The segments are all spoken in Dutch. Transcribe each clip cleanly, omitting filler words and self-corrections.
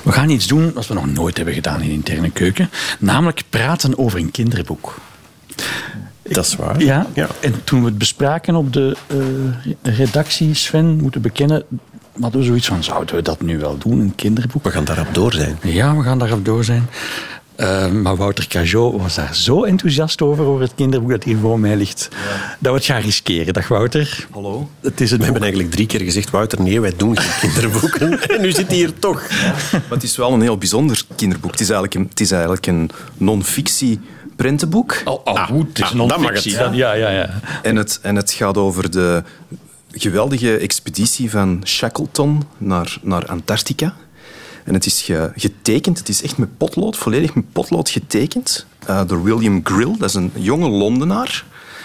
We gaan iets doen wat we nog nooit hebben gedaan in Interne Keuken. Namelijk praten over een kinderboek. Dat is waar. Ja. En toen we het bespraken op de redactie, Sven, moeten bekennen, hadden we zoiets van, zouden we dat nu wel doen, een kinderboek? We gaan daarop door zijn. Ja, we gaan daarop door zijn. Maar Wouter Cajot was daar zo enthousiast over het kinderboek dat hier voor mij ligt, dat we het gaan riskeren. Dag Wouter. Hallo. Het is het We hebben eigenlijk 3 keer gezegd, Wouter, nee, wij doen geen kinderboeken. En nu zit hij hier toch. Maar het is wel een heel bijzonder kinderboek. Het is eigenlijk een non-fictie prentenboek. Goed, het is non-fictie. Ja. En het gaat over de geweldige expeditie van Shackleton naar Antarctica. En het is getekend, het is echt met potlood, volledig met potlood getekend, door William Grill. Dat is een jonge Londenaar.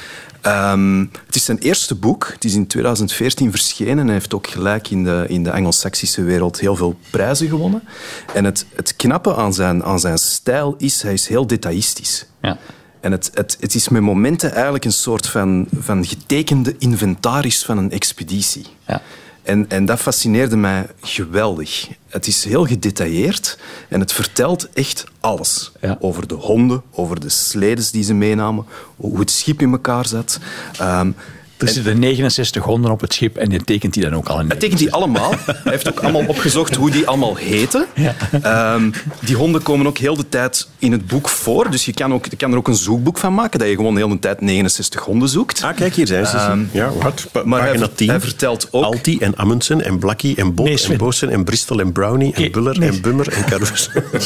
Het is zijn eerste boek. Het is in 2014 verschenen en hij heeft ook gelijk in de Anglo-Saxische wereld heel veel prijzen gewonnen. En het knappe aan zijn stijl is, hij is heel detailistisch. Ja. En het is met momenten eigenlijk een soort van getekende inventaris van een expeditie. Ja. En dat fascineerde mij geweldig. Het is heel gedetailleerd en het vertelt echt alles. Ja. Over de honden, over de sledes die ze meenamen, hoe het schip in elkaar zat. Er zitten 69 honden op het schip en die tekent hij dan ook al in. Hij tekent die allemaal. Hij heeft ook allemaal opgezocht hoe die allemaal heten. Ja. Die honden komen ook heel de tijd in het boek voor. Dus je kan er ook een zoekboek van maken, dat je gewoon heel de tijd 69 honden zoekt. Kijk, hier zijn ze. Maar hij vertelt ook... Alti en Amundsen en Blackie en Bob en Bosen en Bristol en Brownie en Buller en Bummer en Carus.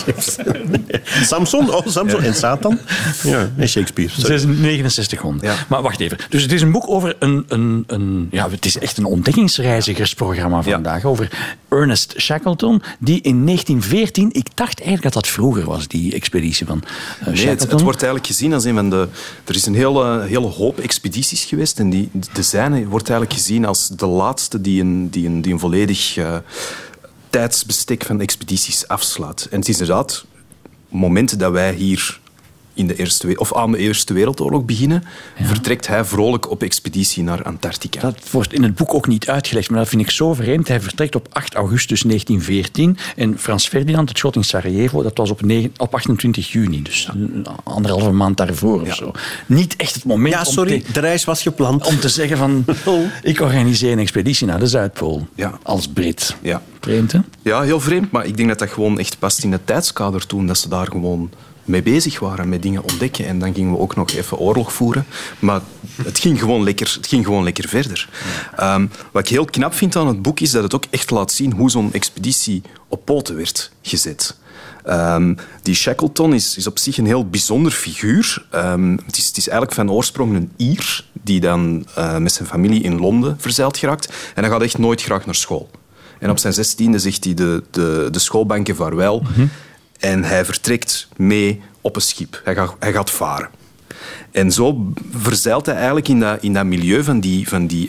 Samson en Satan. Ja, en Shakespeare. Er zijn 69 honden. Ja. Maar wacht even. Dus het is een boek over het is echt een ontdekkingsreizigersprogramma vandaag. Ja. Over Ernest Shackleton, die in 1914... Ik dacht eigenlijk dat dat vroeger was, die expeditie van Shackleton. Het wordt eigenlijk gezien als een van de... Er is een hele hoop expedities geweest en de zijne wordt eigenlijk gezien als de laatste die een volledig tijdsbestek van expedities afslaat. En het is inderdaad momenten dat wij hier aan de Eerste Wereldoorlog beginnen, vertrekt hij vrolijk op expeditie naar Antarctica. Dat wordt in het boek ook niet uitgelegd, maar dat vind ik zo vreemd. Hij vertrekt op 8 augustus 1914 en Frans Ferdinand, het schot in Sarajevo, dat was op 28 juni, dus 1,5 maand daarvoor of zo. Niet echt het moment de reis was gepland. Om te zeggen van, ik organiseer een expeditie naar de Zuidpool. Ja. Als Brit. Ja. Vreemd, hè? Ja, heel vreemd, maar ik denk dat gewoon echt past in het tijdskader toen, dat ze daar gewoon mee bezig waren, met dingen ontdekken. En dan gingen we ook nog even oorlog voeren. Maar het ging gewoon lekker verder. Wat ik heel knap vind aan het boek is dat het ook echt laat zien hoe zo'n expeditie op poten werd gezet. Die Shackleton is op zich een heel bijzonder figuur. Het is eigenlijk van oorsprong een Ier die dan met zijn familie in Londen verzeild geraakt. En hij gaat echt nooit graag naar school. En op zijn 16e zegt hij de schoolbanken vaarwel. Mm-hmm. En hij vertrekt mee op een schip. Hij gaat varen. En zo verzeilt hij eigenlijk in dat milieu van die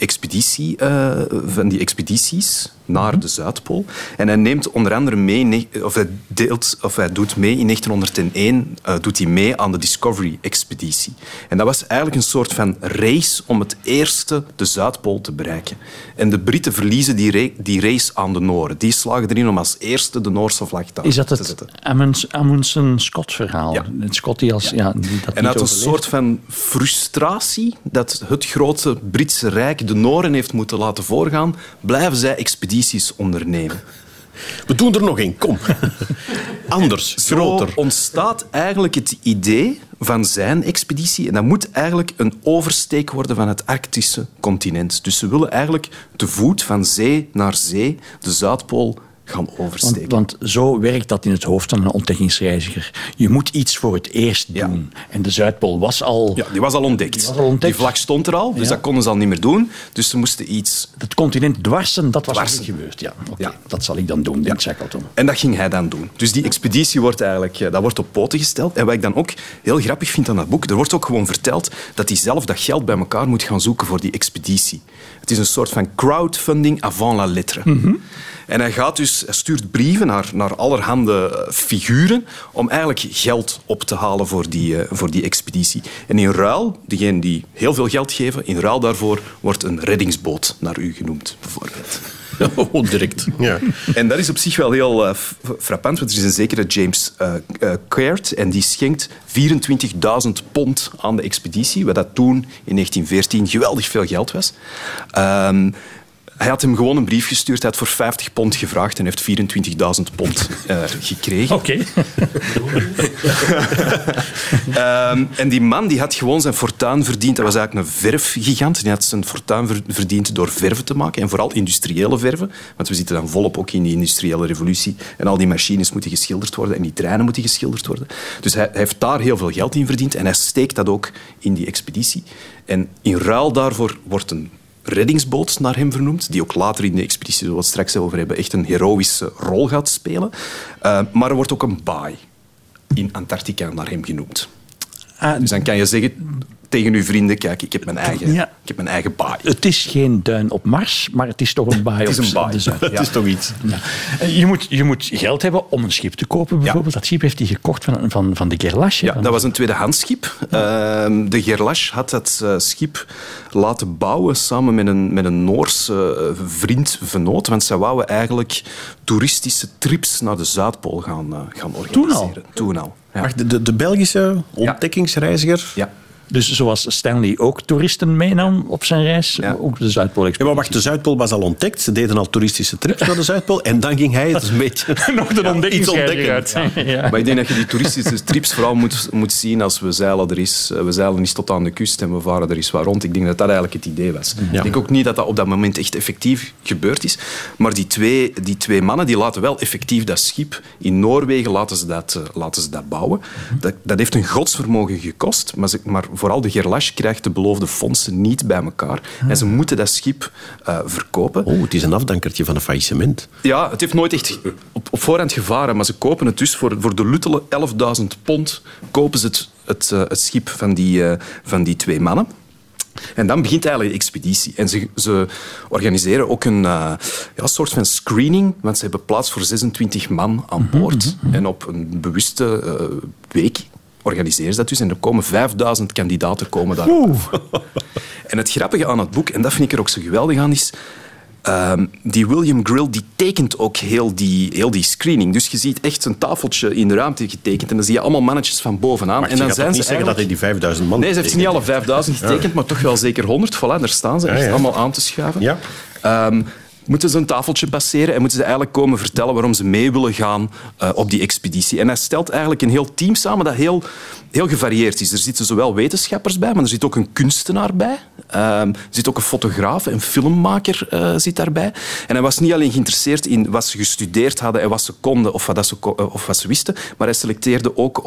expedities naar de Zuidpool. En hij neemt onder andere mee, hij doet mee in 1901 doet hij mee aan de Discovery-expeditie. En dat was eigenlijk een soort van race om het eerste de Zuidpool te bereiken. En de Britten verliezen die race aan de Nooren. Die slagen erin om als eerste de Noorse vlag te zetten. Is dat het Amundsen-Scott-verhaal? Ja. Het Scott die als... Ja. En uit een soort van frustratie dat het grote Britse Rijk de Noren heeft moeten laten voorgaan, blijven zij expedities ondernemen. We doen er nog één, kom. Anders, groter. Zo ontstaat eigenlijk het idee van zijn expeditie. En dat moet eigenlijk een oversteek worden van het Arctische continent. Dus ze willen eigenlijk te voet van zee naar zee de Zuidpool gaan oversteken. Want zo werkt dat in het hoofd van een ontdekkingsreiziger. Je moet iets voor het eerst doen. Ja. En de Zuidpool was al... Ja, die was al ontdekt. Die vlag stond er al, dus dat konden ze al niet meer doen. Dus ze moesten iets... Het continent dwarsen, dat was niet gebeurd. Ja, okay. Dat zal ik dan doen, denkt Shackleton. En dat ging hij dan doen. Dus die expeditie wordt wordt op poten gesteld. En wat ik dan ook heel grappig vind aan dat boek, er wordt ook gewoon verteld dat hij zelf dat geld bij elkaar moet gaan zoeken voor die expeditie. Het is een soort van crowdfunding avant la lettre. Mm-hmm. En hij stuurt brieven naar allerhande figuren om eigenlijk geld op te halen voor die expeditie. En in ruil, degenen die heel veel geld geven, in ruil daarvoor wordt een reddingsboot naar u genoemd, bijvoorbeeld. Direct. Ja. En dat is op zich wel heel frappant, want er is een zekere James Caird en die schenkt 24.000 pond aan de expeditie, wat dat toen in 1914 geweldig veel geld was. Hij had hem gewoon een brief gestuurd. Hij had voor 50 pond gevraagd en heeft 24.000 pond gekregen. Oké. En die man die had gewoon zijn fortuin verdiend. Dat was eigenlijk een verfgigant. Die had zijn fortuin verdiend door verven te maken. En vooral industriële verven. Want we zitten dan volop ook in die industriële revolutie. En al die machines moeten geschilderd worden. En die treinen moeten geschilderd worden. Dus hij heeft daar heel veel geld in verdiend. En hij steekt dat ook in die expeditie. En in ruil daarvoor wordt een reddingsboot naar hem vernoemd, die ook later in de expeditie, zoals we het straks over hebben, echt een heroïsche rol gaat spelen. Maar er wordt ook een baai in Antarctica naar hem genoemd. Dus dan kan je zeggen tegen uw vrienden, kijk, ik heb mijn eigen baai. Het is geen duin op Mars, maar het is toch een baai op de Zuid. Het is toch iets. Ja. Je moet geld hebben om een schip te kopen, bijvoorbeeld. Ja. Dat schip heeft hij gekocht van de Gerlache. Ja, dat was een tweedehands schip. De Gerlache had dat schip laten bouwen samen met een Noorse vriend-venoot, want zij wouden eigenlijk toeristische trips naar de Zuidpool gaan organiseren. Toen al. Ja. Wacht, de Belgische ontdekkingsreiziger... Ja. Dus zoals Stanley ook toeristen meenam op zijn reis, ook de Zuidpool-expeditie. Ja, maar wacht, de Zuidpool was al ontdekt. Ze deden al toeristische trips naar de Zuidpool. En dan ging hij het een beetje... Nog de ontdekkingsreiziger uit. Ja. Maar ik denk dat je die toeristische trips vooral moet zien als we zeilen we zeilen eens tot aan de kust en we varen er eens wat rond. Ik denk dat dat eigenlijk het idee was. Ja. Ik denk ook niet dat dat op dat moment echt effectief gebeurd is. Maar die twee mannen die laten wel effectief dat schip in Noorwegen laten ze dat bouwen. Dat heeft een godsvermogen gekost, maar vooral de Gerlache krijgt de beloofde fondsen niet bij elkaar. En ze moeten dat schip verkopen. Oh, het is een afdankertje van een faillissement. Ja, het heeft nooit echt op voorhand gevaren, maar ze kopen het dus voor de luttele 11.000 pond kopen ze het schip van die twee mannen. En dan begint eigenlijk de expeditie. En ze organiseren ook een soort van screening, want ze hebben plaats voor 26 man aan boord. En op een bewuste week organiseren ze dat dus. En er komen 5.000 kandidaten daarop. En het grappige aan het boek, en dat vind ik er ook zo geweldig aan, is... die William Grill die tekent ook heel die screening. Dus je ziet echt een tafeltje in de ruimte getekend en dan zie je allemaal mannetjes van bovenaan. Maar en dan zijn ze niet zeggen dat hij die 5.000 man... Nee, ze heeft niet alle 5.000 getekend, maar toch wel zeker 100. Voilà, daar staan ze echt allemaal aan te schuiven. Ja. Moeten ze een tafeltje passeren en moeten ze eigenlijk komen vertellen waarom ze mee willen gaan op die expeditie. En hij stelt eigenlijk een heel team samen dat heel gevarieerd is. Er zitten zowel wetenschappers bij, maar er zit ook een kunstenaar bij. Er zit ook een fotograaf, een filmmaker zit daarbij. En hij was niet alleen geïnteresseerd in wat ze gestudeerd hadden en wat ze konden of wat ze wisten, maar hij selecteerde ook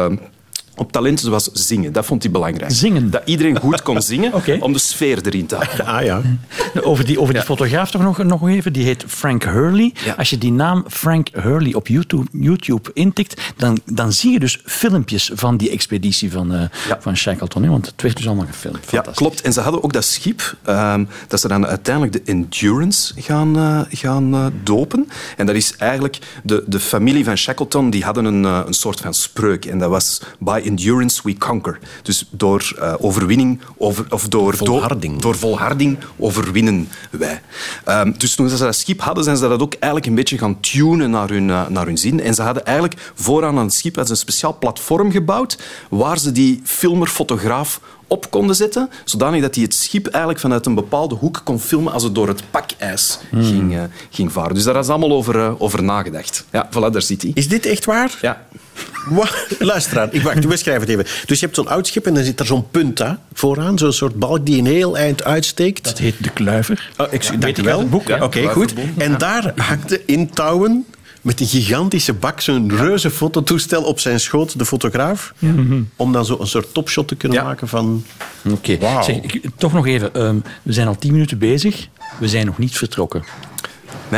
op talenten zoals zingen. Dat vond hij belangrijk. Zingen? Dat iedereen goed kon zingen, om de sfeer erin te houden. Ah, ja. Over die fotograaf toch nog even. Die heet Frank Hurley. Ja. Als je die naam Frank Hurley op YouTube intikt, dan zie je dus filmpjes van die expeditie van Shackleton. Want het werd dus allemaal gefilmd. Ja, klopt. En ze hadden ook dat schip, dat ze dan uiteindelijk de Endurance gaan dopen. En dat is eigenlijk... De familie van Shackleton die hadden een soort van spreuk. En dat was... By endurance we conquer. Dus door overwinning door volharding overwinnen wij. Dus toen ze dat schip hadden, zijn ze dat ook eigenlijk een beetje gaan tunen naar hun zin. En ze hadden eigenlijk vooraan aan het schip een speciaal platform gebouwd waar ze die filmer-fotograaf op konden zetten, zodanig dat hij het schip eigenlijk vanuit een bepaalde hoek kon filmen als het door het pakijs ging varen. Dus daar is allemaal over nagedacht. Ja, voilà, daar zit hij. Is dit echt waar? Ja. Luister aan, we schrijven het even. Dus je hebt zo'n oud schip en dan zit er zo'n punt vooraan, zo'n soort balk die een heel eind uitsteekt. Dat heet de kluiver. Dank je wel. Oké, goed. En daar hakte in touwen met een gigantische bak zo'n reuze fototoestel op zijn schoot, de fotograaf, om dan zo een soort topshot te kunnen maken van... Oké. Wow. Toch nog even. We zijn al 10 minuten bezig. We zijn nog niet vertrokken. Nee.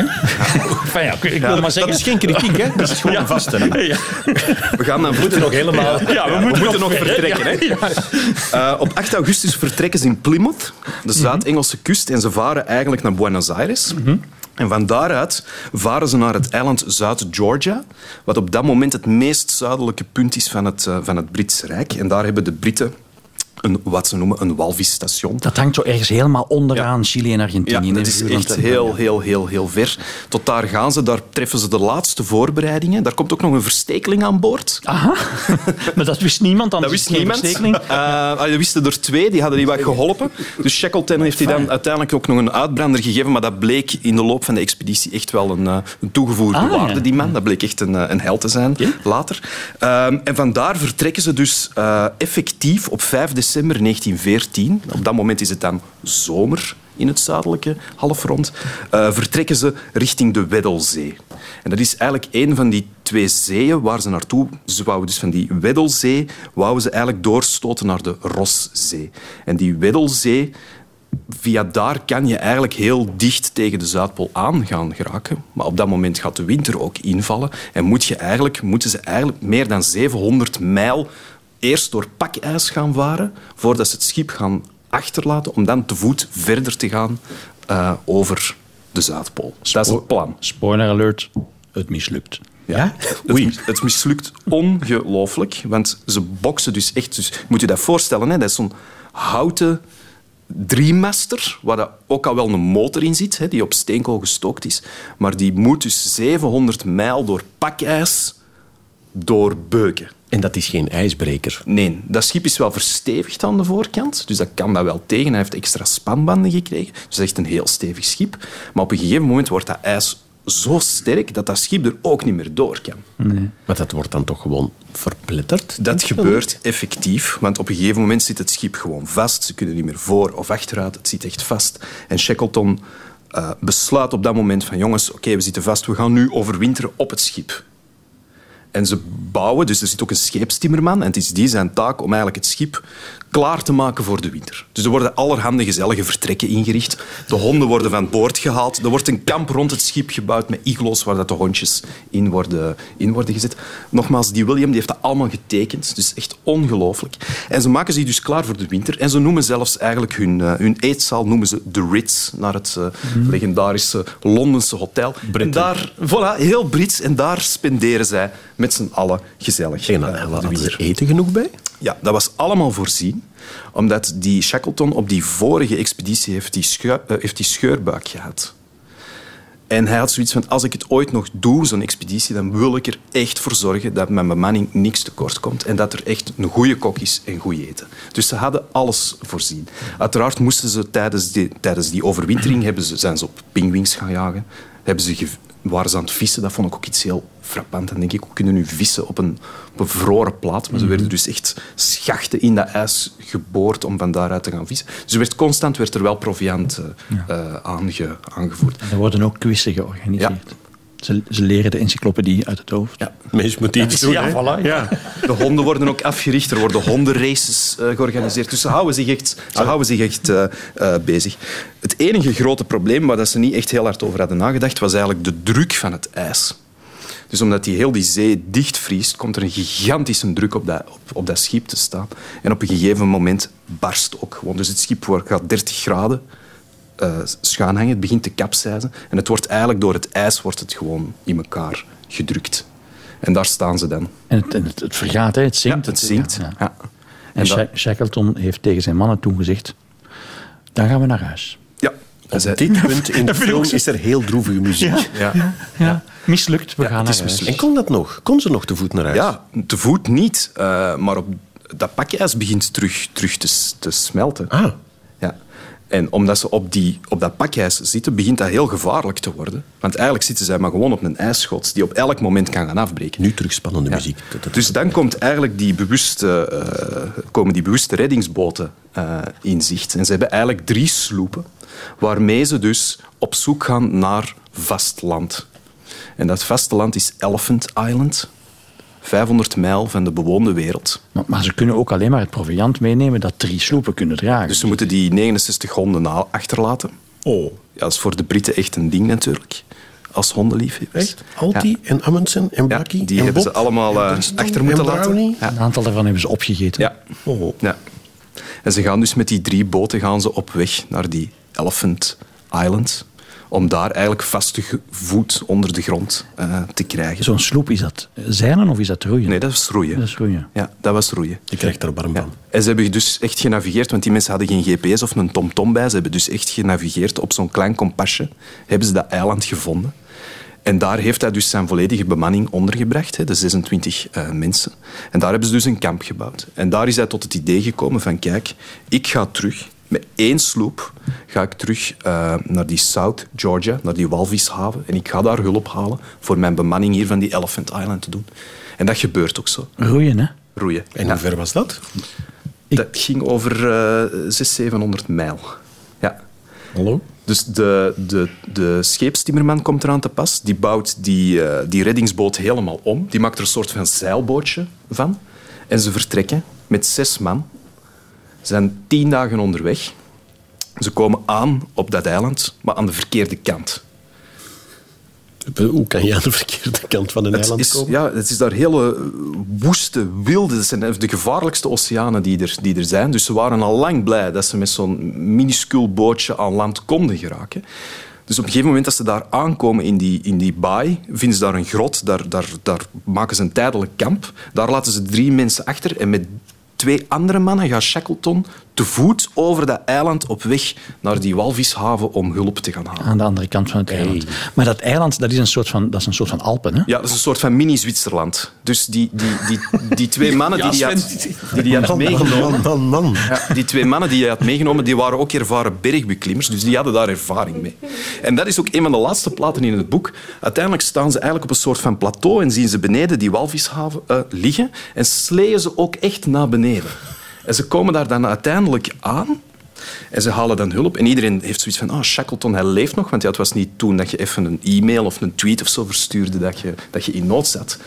Ik wil maar zeggen... Dat is geen kritiek, hè? Dat is gewoon een vaststelling. Ja. We moeten nog helemaal... we moeten nog vertrekken. Hè? Op 8 augustus vertrekken ze in Plymouth, de Zuid-Engelse kust, en ze varen eigenlijk naar Buenos Aires. En van daaruit varen ze naar het eiland Zuid-Georgia, wat op dat moment het meest zuidelijke punt is van het Britse Rijk. En daar hebben de Britten wat ze noemen een walvisstation. Dat hangt zo ergens helemaal onderaan Chili en Argentinië. Ja, dat is echt heel ver. Tot daar gaan ze, daar treffen ze de laatste voorbereidingen. Daar komt ook nog een verstekeling aan boord. Aha, maar dat wist niemand dan? Dat wist niemand. Dat wisten er 2, die hadden die wat geholpen. Dus Shackleton heeft hij dan uiteindelijk ook nog een uitbrander gegeven, maar dat bleek in de loop van de expeditie echt wel een toegevoegde waarde, die man. Dat bleek echt een held te zijn, later. En vandaar vertrekken ze dus effectief op 5 december 1914. Op dat moment is het dan zomer in het zuidelijke halfrond. Vertrekken ze richting de Weddelzee. En dat is eigenlijk een van die 2 zeeën waar ze naartoe... Ze wouden dus van die Weddelzee wouden ze eigenlijk doorstoten naar de Rosszee. En die Weddelzee... Via daar kan je eigenlijk heel dicht tegen de Zuidpool aan gaan geraken. Maar op dat moment gaat de winter ook invallen. En moeten ze eigenlijk meer dan 700 mijl eerst door pakijs gaan varen, voordat ze het schip gaan achterlaten, om dan te voet verder te gaan over de Zuidpool. Dat is het plan. Spoiler alert, het mislukt. Ja? Het mislukt ongelooflijk, want ze boksen dus echt... Dus, moet je dat voorstellen, hè? Dat is zo'n houten driemaster, waar dat ook al wel een motor in zit, hè, die op steenkool gestookt is. Maar die moet dus 700 mijl door pakijs doorbeuken. En dat is geen ijsbreker? Nee, dat schip is wel verstevigd aan de voorkant, dus dat kan dat wel tegen. Hij heeft extra spanbanden gekregen, dus dat is echt een heel stevig schip. Maar op een gegeven moment wordt dat ijs zo sterk dat dat schip er ook niet meer door kan. Nee. Maar dat wordt dan toch gewoon verpletterd? Dat gebeurt effectief, want op een gegeven moment zit het schip gewoon vast. Ze kunnen niet meer voor of achteruit, het zit echt vast. En Shackleton besluit op dat moment van jongens, oké, we zitten vast, we gaan nu overwinteren op het schip. En ze bouwen, dus er zit ook een scheepstimmerman en het is die zijn taak om eigenlijk het schip klaar te maken voor de winter. Dus er worden allerhande gezellige vertrekken ingericht. De honden worden van boord gehaald. Er wordt een kamp rond het schip gebouwd met iglo's waar dat de hondjes in worden gezet. Nogmaals, die William die heeft dat allemaal getekend. Dus echt ongelooflijk. En ze maken zich dus klaar voor de winter. En ze noemen zelfs eigenlijk hun eetzaal noemen ze The Ritz, naar het legendarische Londense hotel. Britten. En daar, voilà, heel Brits. En daar spenderen zij met z'n allen gezellig. En hadden ze eten genoeg bij? Ja, dat was allemaal voorzien, omdat die Shackleton op die vorige expeditie heeft die scheurbuik gehad. En hij had zoiets van, als ik het ooit nog doe, zo'n expeditie, dan wil ik er echt voor zorgen dat mijn bemanning niks tekort komt en dat er echt een goede kok is en goed eten. Dus ze hadden alles voorzien. Uiteraard moesten ze tijdens die overwintering zijn ze op pinguïns gaan jagen. Waren ze aan het vissen, dat vond ik ook iets heel frappant. Dan denk ik, we kunnen nu vissen op een bevroren plaat. Maar ze werden dus echt schachten in dat ijs geboord om van daaruit te gaan vissen. Dus constant werd er wel proviant aangevoerd. En er worden ook quizzen georganiseerd. Ja. Ze leren de encyclopedie uit het hoofd. Ja, mens moet iets doen. Ja, voilà. Ja. De honden worden ook afgericht. Er worden hondenraces georganiseerd. Dus ze houden zich echt bezig. Het enige grote probleem waar ze niet echt heel hard over hadden nagedacht, was eigenlijk de druk van het ijs. Dus omdat heel die zee dichtvriest, komt er een gigantische druk op dat schip te staan. En op een gegeven moment barst ook gewoon. Dus het schip gaat 30 graden schuin hangen. Het begint te kapseizen. En het wordt eigenlijk door het ijs gewoon in elkaar gedrukt. En daar staan ze dan. En het vergaat, hè? Het zinkt. Ja, het zinkt. Ja. Ja. En Shackleton heeft tegen zijn mannen toen gezegd, dan gaan we naar huis. Ja. Op dit punt in de film is er heel droevige muziek. Ja. Mislukt, we gaan naar huis. En kon dat nog? Kon ze nog te voet naar huis? Ja, te voet niet. Maar dat pakijs begint terug te smelten. Ah. Ja. En omdat ze op dat pakijs zitten, begint dat heel gevaarlijk te worden. Want eigenlijk zitten zij maar gewoon op een ijsschots die op elk moment kan gaan afbreken. Nu terug spannende muziek. Dus dan komt eigenlijk komen die bewuste reddingsboten in zicht. En ze hebben eigenlijk 3 sloepen waarmee ze dus op zoek gaan naar vastland. En dat vasteland is Elephant Island. 500 mijl van de bewoonde wereld. Maar ze kunnen ook alleen maar het proviant meenemen dat 3 sloepen kunnen dragen. Dus ze moeten die 69 honden achterlaten. Oh. Ja, dat is voor de Britten echt een ding natuurlijk. Als hondenliefhebbers. Echt? Altie en Amundsen en Blackie die en hebben Bob, ze allemaal achter moeten laten. Ja. Een aantal daarvan hebben ze opgegeten. Ja. Oh. Ja. En ze gaan dus met die 3 boten op weg naar die Elephant Island. om daar eigenlijk vaste voet onder de grond te krijgen. Zo'n sloep, is dat zeilen of is dat roeien? Nee, dat was roeien. Dat is roeien. Ja, dat was roeien. Je krijgt er warm van. En ze hebben dus echt genavigeerd, want die mensen hadden geen GPS of een TomTom bij. Ze hebben dus echt genavigeerd op zo'n klein kompasje. Hebben ze dat eiland gevonden. En daar heeft hij dus zijn volledige bemanning ondergebracht, de 26 mensen. En daar hebben ze dus een kamp gebouwd. En daar is hij tot het idee gekomen van, kijk, ik ga terug, met 1 sloep, ga ik terug naar die South Georgia, naar die walvishaven. En ik ga daar hulp halen voor mijn bemanning hier van die Elephant Island te doen. En dat gebeurt ook zo. Roeien, hè? Roeien. En hoe ver was dat? Dat ging over 600-700 mijl. Ja. Hallo? Dus de scheepstimmerman komt eraan te pas. Die bouwt die reddingsboot helemaal om. Die maakt er een soort van zeilbootje van. En ze vertrekken met 6 man. Ze zijn 10 dagen onderweg. Ze komen aan op dat eiland, maar aan de verkeerde kant. Hoe kan je aan de verkeerde kant van een eiland komen? Ja, het is daar hele woeste, wilde... Dat zijn de gevaarlijkste oceanen die er zijn. Dus ze waren al lang blij dat ze met zo'n minuscuul bootje aan land konden geraken. Dus op een gegeven moment dat ze daar aankomen in die baai, vinden ze daar een grot. Daar maken ze een tijdelijk kamp. Daar laten ze 3 mensen achter. En met 2 andere mannen gaat Shackleton te voet over dat eiland op weg naar die walvishaven om hulp te gaan halen. Aan de andere kant van het eiland. Maar dat eiland, dat is een soort van Alpen, hè? Ja, dat is een soort van mini-Zwitserland. Dus die 2 mannen die had meegenomen... Man. Ja, die 2 mannen die hij had meegenomen, die waren ook ervaren bergbeklimmers, dus die hadden daar ervaring mee. En dat is ook een van de laatste platen in het boek. Uiteindelijk staan ze eigenlijk op een soort van plateau en zien ze beneden die walvishaven liggen en sleeën ze ook echt naar beneden. En ze komen daar dan uiteindelijk aan en ze halen dan hulp. En iedereen heeft zoiets van, Shackleton, hij leeft nog. Want het was niet toen dat je even een e-mail of een tweet of zo verstuurde dat je in nood zat.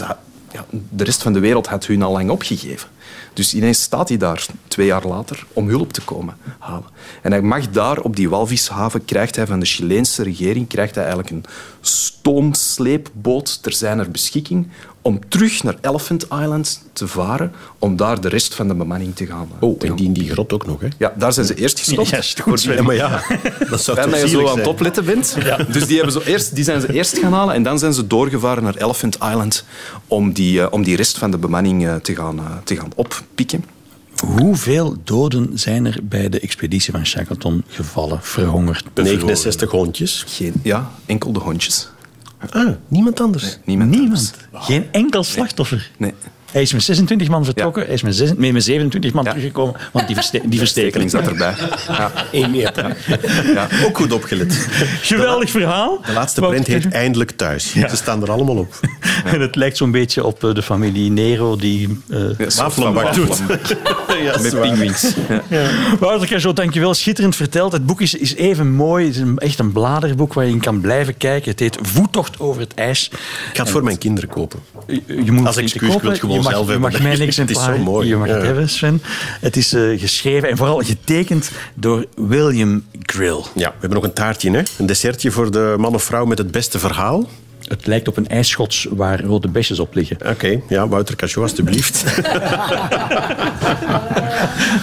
De rest van de wereld had hun al lang opgegeven. Dus ineens staat hij daar 2 jaar later om hulp te komen halen. En hij mag daar op die walvishaven, krijgt hij van de Chileense regering eigenlijk een stoomsleepboot ter zijner beschikking om terug naar Elephant Island te varen, om daar de rest van de bemanning te gaan. En die in die grot ook nog, hè? Ja, daar zijn ze eerst gestopt. Ja, is goed, Sven. Maar ja, dat zou toch dat je zo zielig aan het zijn. opletten bent. Ja. Dus die zijn ze eerst gaan halen en dan zijn ze doorgevaren naar Elephant Island om die rest van de bemanning te gaan oppikken. Hoeveel doden zijn er bij de expeditie van Shackleton gevallen, verhongerd, bevroren? 69 hondjes. Enkel de hondjes. Niemand anders? Nee, niemand. Geen enkel slachtoffer? Nee. Hij is met 26 man vertrokken, hij is met 27 man teruggekomen, want die verstekeling zat erbij. Ja. 1 meter. Ja. Ook goed opgelet. Geweldig verhaal. De laatste print heet Eindelijk thuis. Ze staan er allemaal op. En het lijkt zo'n beetje op de familie Nero die wafelen doet. Ja, met pinguïns. Ja. Wouter Cajot, dankjewel. Schitterend verteld. Het boek is even mooi. Het is echt een bladerboek waar je in kan blijven kijken. Het heet Voettocht over het ijs. Ik ga het voor mijn kinderen kopen. Je moet als excuus, ik wil het gewoon zelf hebben. Je mag mijn exemplaar. Het is zo mooi. Je mag het hebben, Sven. Het is geschreven en vooral getekend door William Grill. Ja, we hebben nog een taartje, hè? Een dessertje voor de man of vrouw met het beste verhaal. Het lijkt op een ijsschots waar rode besjes op liggen. Oké, ja, Wouter Cajot, alstublieft.